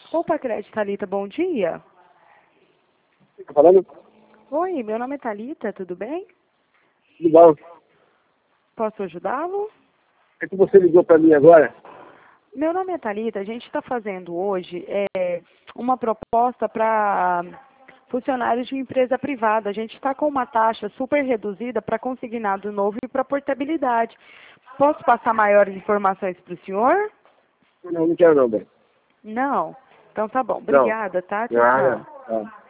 Opa, Crédito Thalita, bom dia. Tá falando? Oi, meu nome é Thalita, tudo bem? Tudo bom. Posso ajudá-lo? É que você ligou para mim agora? Meu nome é Thalita, a gente está fazendo hoje uma proposta para funcionários de empresa privada. A gente está com uma taxa super reduzida para consignado novo e para portabilidade. Posso passar maiores informações para o senhor? Não, não quero não, bem. Não? Então tá bom. Não. Obrigada, tá? Tchau, Nada. tchau. Tá.